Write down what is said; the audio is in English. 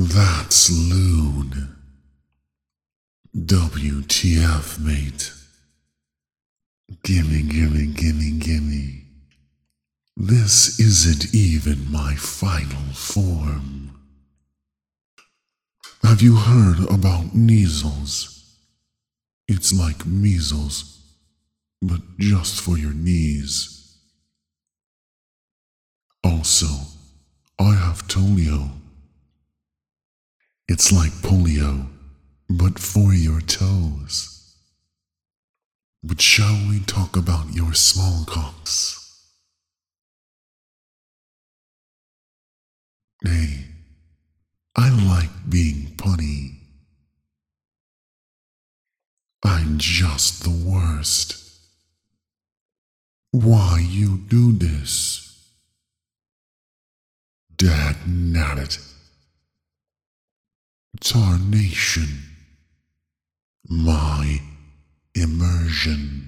That's Loon. WTF, mate. Gimme. This isn't even my final form. Have you heard about measles? It's like measles, but just for your knees. Also, I have polio. It's like polio, but for your toes. But shall we talk about your smallpox? Hey, I like being punny. I'm just the worst. Why you do this? Dad nabbit. Tarnation. My immersion.